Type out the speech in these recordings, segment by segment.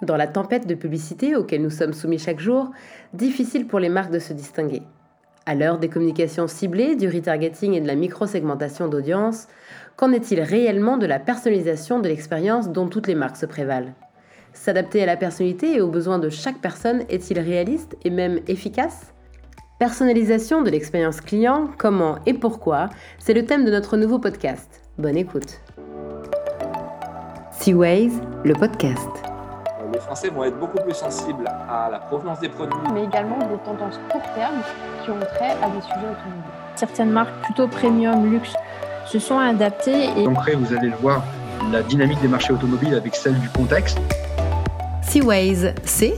Dans la tempête de publicité auquel nous sommes soumis chaque jour, difficile pour les marques de se distinguer. À l'heure des communications ciblées, du retargeting et de la micro-segmentation d'audience, qu'en est-il réellement de la personnalisation de l'expérience dont toutes les marques se prévalent ? S'adapter à la personnalité et aux besoins de chaque personne est-il réaliste et même efficace ? Personnalisation de l'expérience client, comment et pourquoi, c'est le thème de notre nouveau podcast. Bonne écoute. Seaways, le podcast. Les Français vont être beaucoup plus sensibles à la provenance des produits. Mais également des tendances court terme qui ont trait à des sujets automobiles. Certaines marques plutôt premium, luxe, se sont adaptées. Donc après, vous allez le voir, la dynamique des marchés automobiles avec celle du contexte. Seaways,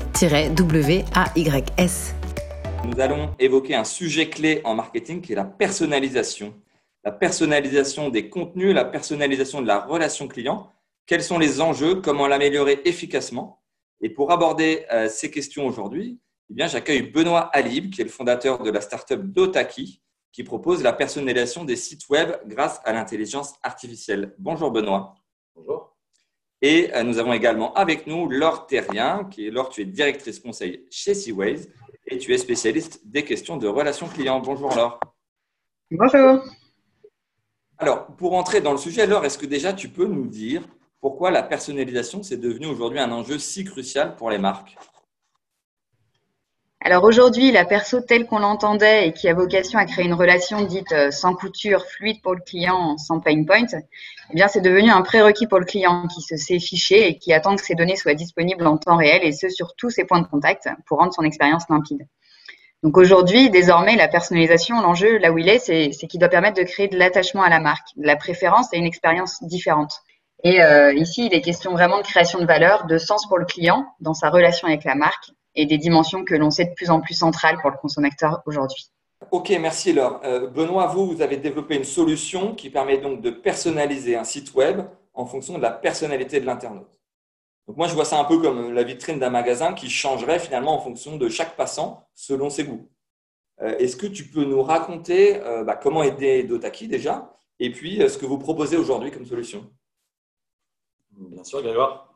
C-W-A-Y-S. Nous allons évoquer un sujet clé en marketing qui est la personnalisation. La personnalisation des contenus, la personnalisation de la relation client. Quels sont les enjeux? Comment l'améliorer efficacement? Et pour aborder ces questions aujourd'hui, j'accueille Benoît Alib, qui est le fondateur de la startup Dotaki, qui propose la personnalisation des sites web grâce à l'intelligence artificielle. Bonjour Benoît. Bonjour. Et nous avons également avec nous Laure Terrien, qui est Laure, tu es directrice conseil chez Seaways et tu es spécialiste des questions de relations clients. Bonjour Laure. Bonjour. Alors, pour entrer dans le sujet, Laure, est-ce que déjà tu peux nous dire pourquoi la personnalisation, c'est devenu aujourd'hui un enjeu si crucial pour les marques? Alors aujourd'hui, la perso telle qu'on l'entendait et qui a vocation à créer une relation dite sans couture, fluide pour le client, sans pain point, c'est devenu un prérequis pour le client qui se sait fiché et qui attend que ses données soient disponibles en temps réel et ce sur tous ses points de contact pour rendre son expérience limpide. Donc aujourd'hui, désormais, la personnalisation, l'enjeu là où il est, c'est qu'il doit permettre de créer de l'attachement à la marque, de la préférence et une expérience différente. Et ici, il est question vraiment de création de valeur, de sens pour le client dans sa relation avec la marque et des dimensions que l'on sait de plus en plus centrales pour le consommateur aujourd'hui. Ok, merci Laure. Benoît, vous avez développé une solution qui permet donc de personnaliser un site web en fonction de la personnalité de l'internaute. Donc moi, je vois ça un peu comme la vitrine d'un magasin qui changerait finalement en fonction de chaque passant selon ses goûts. Est-ce que tu peux nous raconter comment aider Dotaki déjà et puis ce que vous proposez aujourd'hui comme solution? Bien sûr, Grégoire.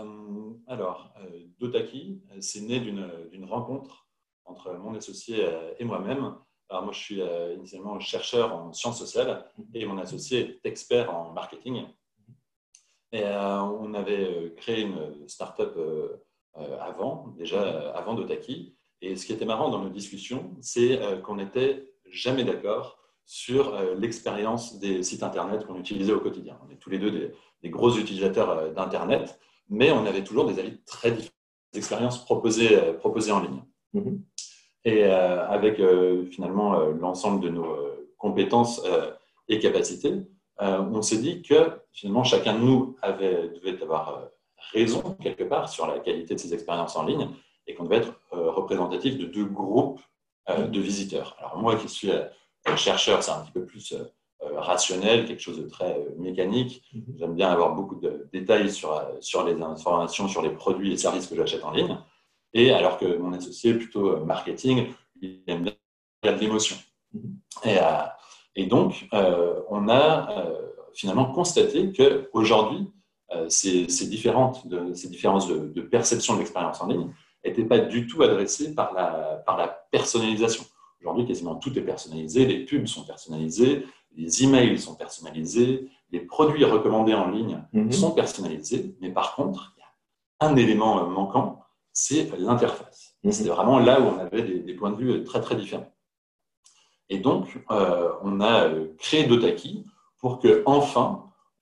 Dotaki, c'est né d'une rencontre entre mon associé et moi-même. Alors moi, je suis initialement chercheur en sciences sociales et mon associé est expert en marketing. Et on avait créé une start-up avant Dotaki. Et ce qui était marrant dans nos discussions, c'est qu'on n'était jamais d'accord sur l'expérience des sites Internet qu'on utilisait au quotidien. On est tous les deux des gros utilisateurs d'Internet, mais on avait toujours des avis très différents des expériences proposées en ligne. Mm-hmm. Et avec finalement l'ensemble de nos compétences et capacités, on s'est dit que finalement chacun de nous devait avoir raison quelque part sur la qualité de ses expériences en ligne et qu'on devait être représentatif de deux groupes de visiteurs. Alors moi qui suis chercheur, c'est un petit peu plus rationnel, quelque chose de très mécanique. J'aime bien avoir beaucoup de détails sur les informations, sur les produits et services que j'achète en ligne. Et alors que mon associé, plutôt marketing, il aime bien de l'émotion. Et donc, on a finalement constaté qu'aujourd'hui, ces différences de perception de l'expérience en ligne n'étaient pas du tout adressées par la personnalisation. Aujourd'hui, quasiment tout est personnalisé, les pubs sont personnalisées, les emails sont personnalisés, les produits recommandés en ligne sont personnalisés, mais par contre, il y a un élément manquant, c'est l'interface. C'était vraiment là où on avait des points de vue très, très différents. Et donc, on a créé Dotaki pour que enfin,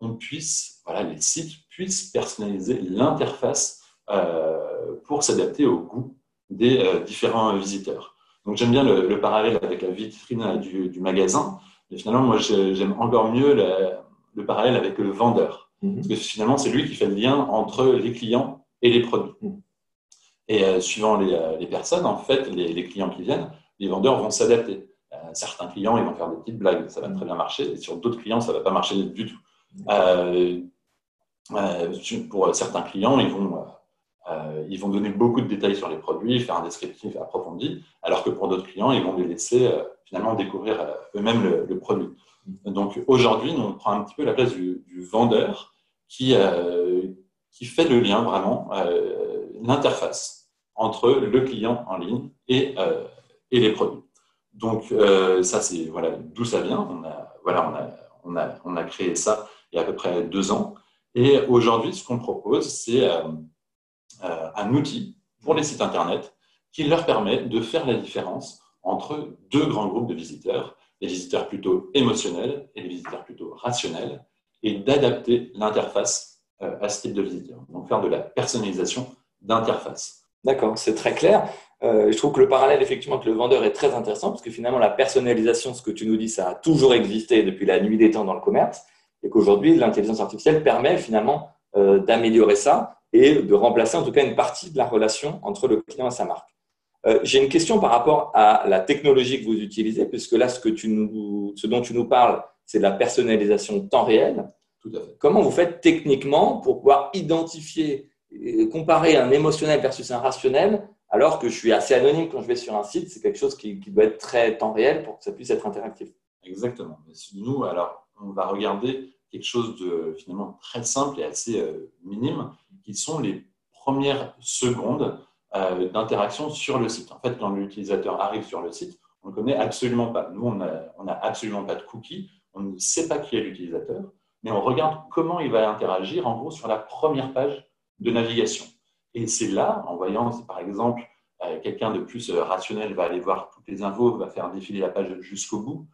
les sites puissent personnaliser l'interface pour s'adapter au goût des différents visiteurs. Donc, j'aime bien le parallèle avec la vitrine du magasin. Mais finalement, moi, j'aime encore mieux le parallèle avec le vendeur. Parce que finalement, c'est lui qui fait le lien entre les clients et les produits. Et suivant les personnes, en fait, les clients qui viennent, les vendeurs vont s'adapter. Certains clients, ils vont faire des petites blagues, ça va très bien marcher. Et sur d'autres clients, ça ne va pas marcher du tout. Pour certains clients, ils vont donner beaucoup de détails sur les produits, faire un descriptif approfondi, alors que pour d'autres clients, ils vont les laisser finalement découvrir eux-mêmes le produit. Donc aujourd'hui, on prend un petit peu la place du vendeur qui fait le lien vraiment, l'interface entre le client en ligne et les produits. Donc, ça, c'est d'où ça vient. On a créé ça il y a à peu près 2 ans. Et aujourd'hui, ce qu'on propose, c'est un outil pour les sites Internet qui leur permet de faire la différence entre 2 grands groupes de visiteurs, les visiteurs plutôt émotionnels et les visiteurs plutôt rationnels, et d'adapter l'interface à ce type de visiteurs. Donc, faire de la personnalisation d'interface. D'accord, c'est très clair. Je trouve que le parallèle, effectivement, avec le vendeur est très intéressant parce que finalement, la personnalisation, ce que tu nous dis, ça a toujours existé depuis la nuit des temps dans le commerce et qu'aujourd'hui, l'intelligence artificielle permet finalement d'améliorer ça et de remplacer en tout cas une partie de la relation entre le client et sa marque. J'ai une question par rapport à la technologie que vous utilisez, puisque là, ce dont tu nous parles, c'est de la personnalisation temps réel. Tout à fait. Comment vous faites techniquement pour pouvoir identifier, comparer un émotionnel versus un rationnel, alors que je suis assez anonyme quand je vais sur un site, c'est quelque chose qui doit être très temps réel pour que ça puisse être interactif. Exactement. Nous, alors, on va regarder quelque chose de finalement très simple et assez minime, qui sont les premières secondes d'interaction sur le site. En fait, quand l'utilisateur arrive sur le site, on ne connaît absolument pas. Nous, on n'a absolument pas de cookies, on ne sait pas qui est l'utilisateur, mais on regarde comment il va interagir, en gros, sur la première page de navigation. Et c'est là, en voyant, par exemple, quelqu'un de plus rationnel va aller voir toutes les infos, va faire défiler la page jusqu'au bout,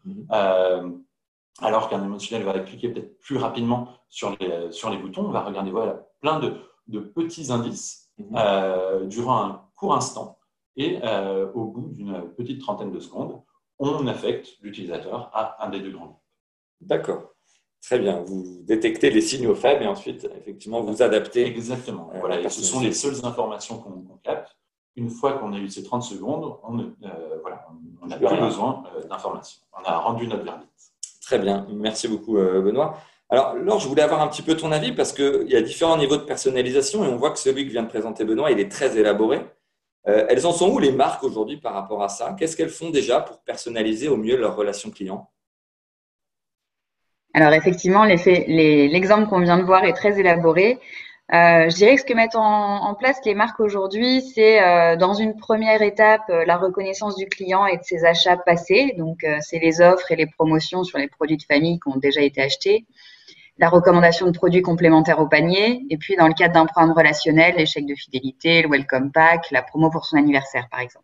alors qu'un émotionnel va cliquer peut-être plus rapidement sur les boutons. On va regarder plein de petits indices durant un court instant. Et au bout d'une petite trentaine de secondes, on affecte l'utilisateur à un des 2 grands groupes. D'accord. Très bien. Vous détectez les signaux faibles et ensuite, effectivement, vous adaptez. Exactement. Et ce sont les seules informations qu'on capte. Une fois qu'on a eu ces 30 secondes, on n'a plus besoin d'informations. On a rendu notre verdict. Très bien. Merci beaucoup, Benoît. Alors, Laure, je voulais avoir un petit peu ton avis parce qu'il y a différents niveaux de personnalisation et on voit que celui que vient de présenter Benoît, il est très élaboré. Elles en sont où les marques aujourd'hui par rapport à ça? Qu'est-ce qu'elles font déjà pour personnaliser au mieux leur relation client? Alors effectivement, l'exemple qu'on vient de voir est très élaboré. Je dirais que ce que mettent en place les marques aujourd'hui, c'est dans une première étape la reconnaissance du client et de ses achats passés. Donc, c'est les offres et les promotions sur les produits de famille qui ont déjà été achetés, la recommandation de produits complémentaires au panier, et puis dans le cadre d'un programme relationnel, les chèques de fidélité, le welcome pack, la promo pour son anniversaire, par exemple.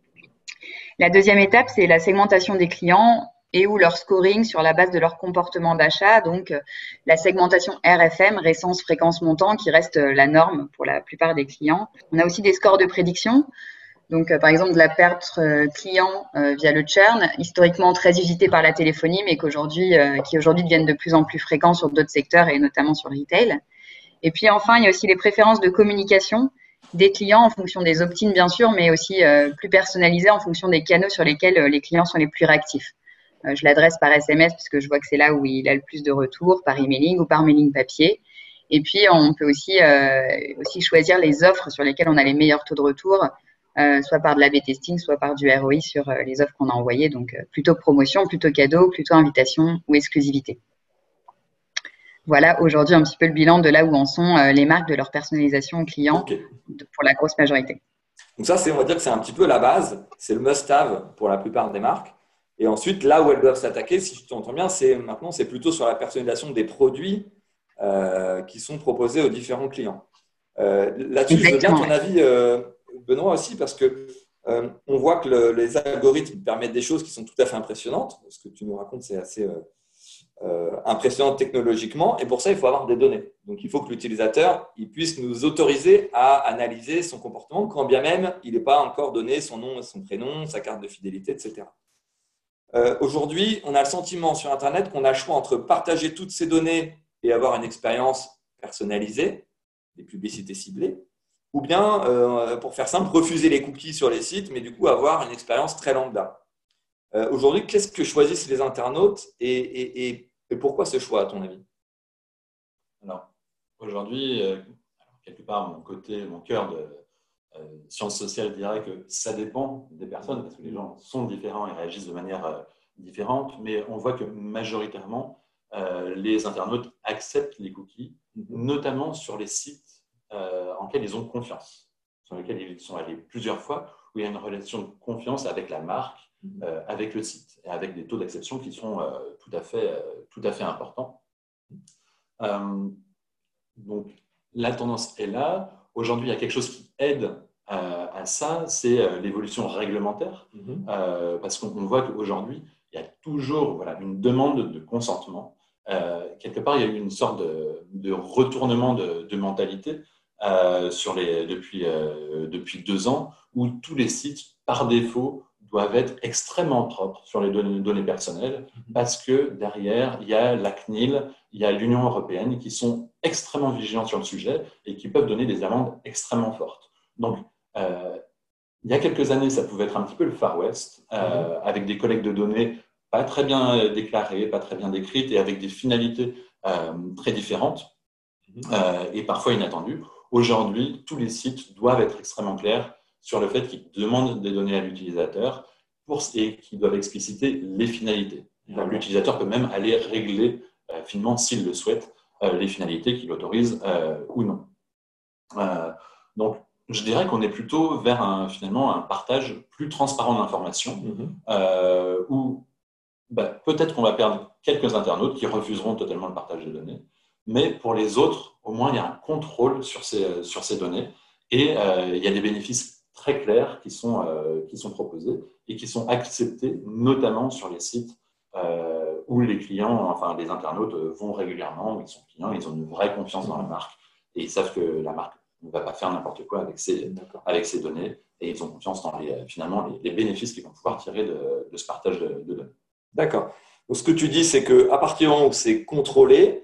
La deuxième étape, c'est la segmentation des clients et ou leur scoring sur la base de leur comportement d'achat. Donc, la segmentation RFM, récence, fréquence, montant, qui reste la norme pour la plupart des clients. On a aussi des scores de prédiction. Donc, par exemple, de la perte client via le churn, historiquement très usité par la téléphonie, mais qui aujourd'hui deviennent de plus en plus fréquents sur d'autres secteurs et notamment sur le retail. Et puis, enfin, il y a aussi les préférences de communication des clients en fonction des opt-in, bien sûr, mais aussi plus personnalisées en fonction des canaux sur lesquels les clients sont les plus réactifs. Je l'adresse par SMS parce que je vois que c'est là où il a le plus de retours, par emailing ou par mailing papier. Et puis, on peut aussi choisir les offres sur lesquelles on a les meilleurs taux de retour, soit par de l'A/B testing, soit par du ROI sur les offres qu'on a envoyées. Donc, plutôt promotion, plutôt cadeau, plutôt invitation ou exclusivité. Voilà aujourd'hui un petit peu le bilan de là où en sont les marques de leur personnalisation aux clients pour la grosse majorité. Donc ça, on va dire que c'est un petit peu la base, c'est le must-have pour la plupart des marques. Et ensuite, là où elles doivent s'attaquer, si je t'entends bien, c'est plutôt sur la personnalisation des produits qui sont proposés aux différents clients. Là-dessus, je veux bien ton avis, Benoît, aussi, parce que on voit que les algorithmes permettent des choses qui sont tout à fait impressionnantes. Ce que tu nous racontes, c'est assez impressionnant technologiquement. Et pour ça, il faut avoir des données. Donc, il faut que l'utilisateur puisse nous autoriser à analyser son comportement, quand bien même il n'est pas encore donné son nom et son prénom, sa carte de fidélité, etc. Aujourd'hui, on a le sentiment sur Internet qu'on a le choix entre partager toutes ces données et avoir une expérience personnalisée, des publicités ciblées, ou bien, pour faire simple, refuser les cookies sur les sites, mais du coup avoir une expérience très lambda. Aujourd'hui, qu'est-ce que choisissent les internautes et pourquoi ce choix, à ton avis? Alors, aujourd'hui, quelque part, mon cœur de sciences sociales dirait que ça dépend des personnes, parce que les gens sont différents et réagissent de manière différente, mais on voit que majoritairement, les internautes acceptent les cookies, notamment sur les sites en lesquels ils ont confiance. sur lesquels ils sont allés plusieurs fois, où il y a une relation de confiance avec la marque, avec le site, et avec des taux d'acception qui sont tout à fait importants. Donc, la tendance est là. Aujourd'hui, il y a quelque chose qui aide à ça, c'est l'évolution réglementaire, parce qu'on voit qu'aujourd'hui, il y a toujours une demande de consentement. Quelque part, il y a eu une sorte de retournement de mentalité depuis 2 ans, où tous les sites, par défaut, doivent être extrêmement propres sur les données personnelles, parce que derrière, il y a la CNIL, il y a l'Union européenne qui sont extrêmement vigilants sur le sujet et qui peuvent donner des amendes extrêmement fortes. Donc, il y a quelques années, ça pouvait être un petit peu le Far West, avec des collectes de données pas très bien déclarées, pas très bien décrites et avec des finalités très différentes et parfois inattendues. Aujourd'hui, tous les sites doivent être extrêmement clairs sur le fait qu'ils demandent des données à l'utilisateur et qu'ils doivent expliciter les finalités. L'utilisateur peut même aller régler finement, s'il le souhaite, les finalités qu'il autorise ou non. Donc, je dirais qu'on est plutôt vers finalement un partage plus transparent d'informations où peut-être qu'on va perdre quelques internautes qui refuseront totalement le partage des données, mais pour les autres, au moins, il y a un contrôle sur ces données et il y a des bénéfices très clairs qui sont proposés et qui sont acceptés, notamment sur les sites où les clients, enfin les internautes vont régulièrement, où ils sont clients, ils ont une vraie confiance dans la marque et ils savent que la marque ne va pas faire n'importe quoi avec ces données et ils ont confiance dans les bénéfices qu'ils vont pouvoir tirer de ce partage de données. D'accord. Donc, ce que tu dis, c'est qu'à partir du moment où c'est contrôlé,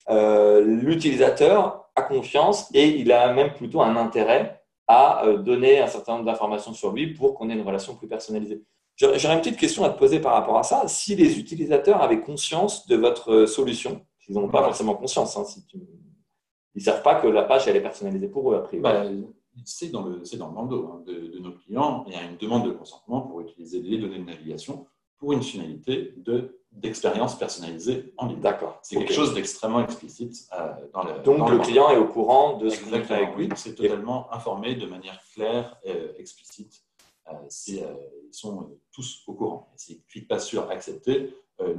l'utilisateur a confiance et il a même plutôt un intérêt à donner un certain nombre d'informations sur lui pour qu'on ait une relation plus personnalisée. J'aurais une petite question à te poser par rapport à ça. Si les utilisateurs avaient conscience de votre solution, ils n'ont pas forcément conscience, ils ne savent pas que la page elle est personnalisée pour eux, a priori. C'est dans le bandeau de nos clients. Il y a une demande de consentement pour utiliser les données de navigation pour une finalité d'expérience personnalisée en ligne. D'accord. C'est quelque chose d'extrêmement explicite dans le Donc, le client est au courant de ce qu'il fait avec lui. C'est totalement informé de manière claire et explicite. Ils sont tous au courant. S'ils ne cliquent pas sur « Accepter »,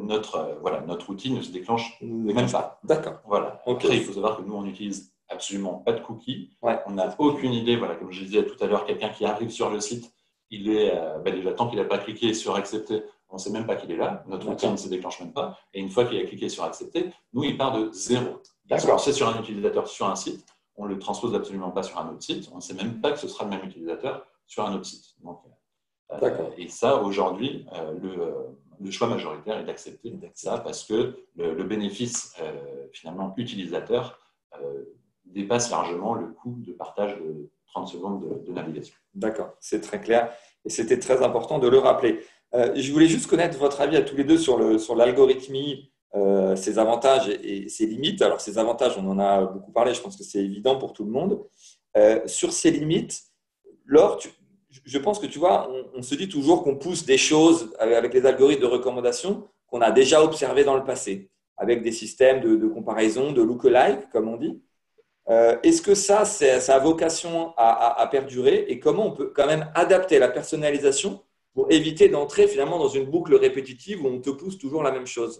notre outil ne se déclenche même pas. D'accord. Voilà. Okay. Après, il faut savoir que nous, on n'utilise absolument pas de cookies. On n'a aucune idée. Comme je disais tout à l'heure, quelqu'un qui arrive sur le site, il est déjà tant qu'il n'a pas cliqué sur « Accepter », on ne sait même pas qu'il est là. Notre outil ne se déclenche même pas. Et une fois qu'il a cliqué sur « Accepter », nous, il part de zéro. C'est sur un utilisateur sur un site. On ne le transpose absolument pas sur un autre site. On ne sait même pas que ce sera le même utilisateur sur un autre site. Donc, et ça, aujourd'hui, le choix majoritaire est d'accepter ça parce que le bénéfice, finalement, utilisateur dépasse largement le coût de partage de 30 secondes de navigation. D'accord, c'est très clair. Et c'était très important de le rappeler. Je voulais juste connaître votre avis à tous les deux sur l'algorithmie, ses avantages et ses limites. Alors, ces avantages, on en a beaucoup parlé, je pense que c'est évident pour tout le monde. Sur ces limites, Laure, je pense que tu vois, on se dit toujours qu'on pousse des choses avec les algorithmes de recommandation qu'on a déjà observés dans le passé, avec des systèmes de comparaison, de look-alike, comme on dit. Est-ce que ça a vocation à perdurer et comment on peut quand même adapter la personnalisation pour éviter d'entrer finalement dans une boucle répétitive où on te pousse toujours la même chose?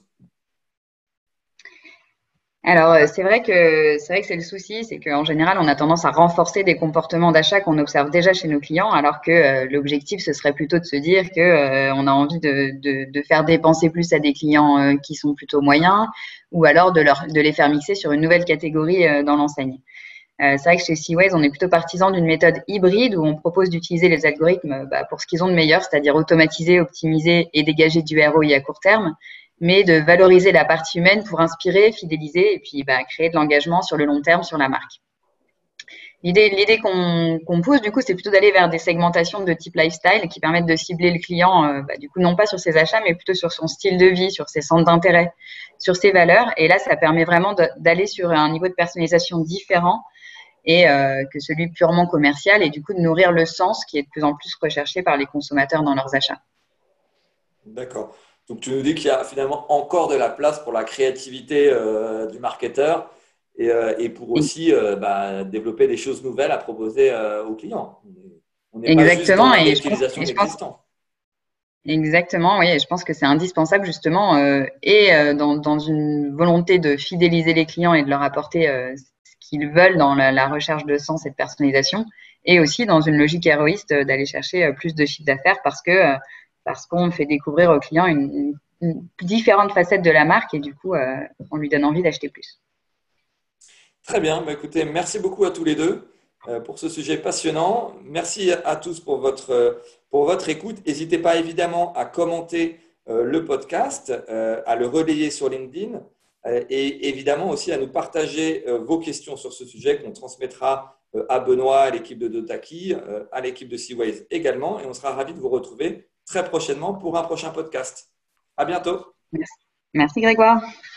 Alors, c'est vrai que c'est le souci, c'est qu'en général, on a tendance à renforcer des comportements d'achat qu'on observe déjà chez nos clients, alors que l'objectif, ce serait plutôt de se dire que on a envie de faire dépenser plus à des clients qui sont plutôt moyens, ou alors de les faire mixer sur une nouvelle catégorie dans l'enseigne. C'est vrai que chez Seaways, on est plutôt partisan d'une méthode hybride où on propose d'utiliser les algorithmes pour ce qu'ils ont de meilleur, c'est-à-dire automatiser, optimiser et dégager du ROI à court terme, mais de valoriser la partie humaine pour inspirer, fidéliser et puis créer de l'engagement sur le long terme sur la marque. L'idée qu'on pousse, du coup, c'est plutôt d'aller vers des segmentations de type lifestyle qui permettent de cibler le client, du coup, non pas sur ses achats, mais plutôt sur son style de vie, sur ses centres d'intérêt, sur ses valeurs. Et là, ça permet vraiment d'aller sur un niveau de personnalisation différent et que celui purement commercial et du coup de nourrir le sens qui est de plus en plus recherché par les consommateurs dans leurs achats. D'accord. Donc, tu nous dis qu'il y a finalement encore de la place pour la créativité du marketeur et pour aussi développer des choses nouvelles à proposer aux clients. On n'est pas juste Exactement. dans Et l'utilisation je pense d'existants. exactement, oui. Et je pense que c'est indispensable justement dans une volonté de fidéliser les clients et de leur apporter ce qu'ils veulent dans la recherche de sens et de personnalisation, et aussi dans une logique héroïste d'aller chercher plus de chiffre d'affaires parce qu'on fait découvrir aux clients une différente facette de la marque et du coup, on lui donne envie d'acheter plus. Très bien. Écoutez, merci beaucoup à tous les deux pour ce sujet passionnant. Merci à tous pour votre écoute. N'hésitez pas évidemment à commenter le podcast, à le relayer sur LinkedIn et évidemment aussi à nous partager vos questions sur ce sujet qu'on transmettra à Benoît, à l'équipe de Dotaki, à l'équipe de Seaways également. Et on sera ravis de vous retrouver très prochainement pour un prochain podcast. À bientôt. Merci Grégoire.